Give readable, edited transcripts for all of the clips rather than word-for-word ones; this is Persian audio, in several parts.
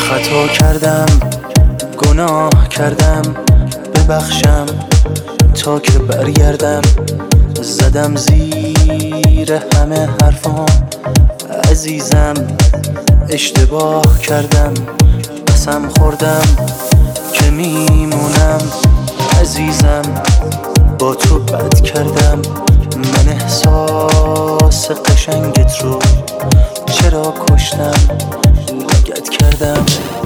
خطا کردم، گناه کردم، ببخشم تا که برگردم. زدم زیر همه حرفام عزیزم، اشتباه کردم، قسم خوردم که میمونم عزیزم. با تو بد کردم، من احساس قشنگت رو چرا کشتم، لگد کردم.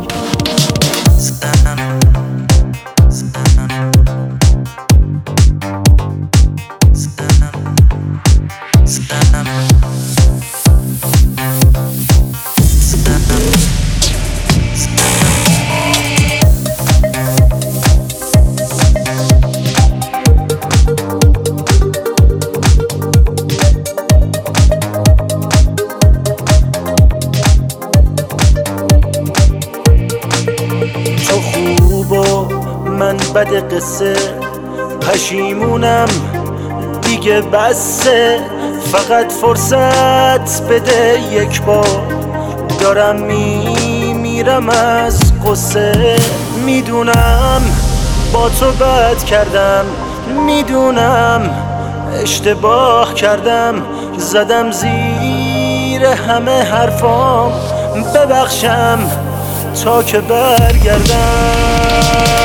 تو خوب و من بد قصه، پشیمونم دیگه بسه. فقط فرصت بده یک بار، دارم میمیرم از قصه. میدونم با تو بد کردم، میدونم اشتباه کردم، زدم زیر همه حرفام. ببخشم تا که برگردم.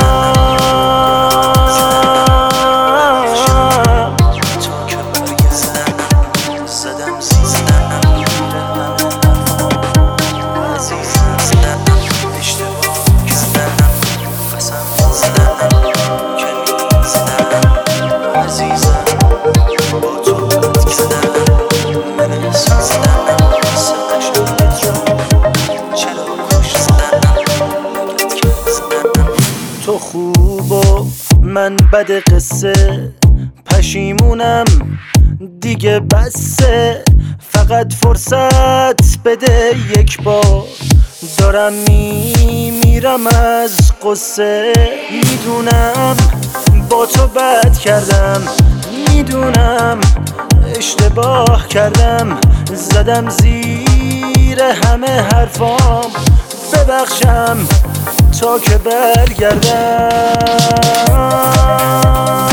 تو خوب و من بد قصه، پشیمونم دیگه بسه. فقط فرصت بده یک بار، دارم میمیرم از قصه. میدونم با تو بد کردم، میدونم اشتباه کردم، زدم زیر همه حرفام. ببخشم تا که برگردم.